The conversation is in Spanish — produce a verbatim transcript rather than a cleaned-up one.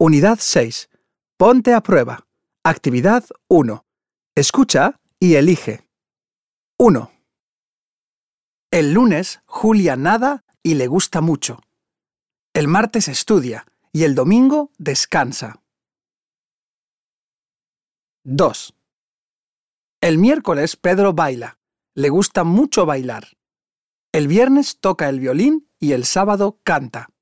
Unidad seis. Ponte a prueba. Actividad uno. Escucha y elige. uno. El lunes, Julia nada y le gusta mucho. El martes estudia y el domingo descansa. dos. El miércoles Pedro baila. Le gusta mucho bailar. El viernes toca el violín y el sábado canta.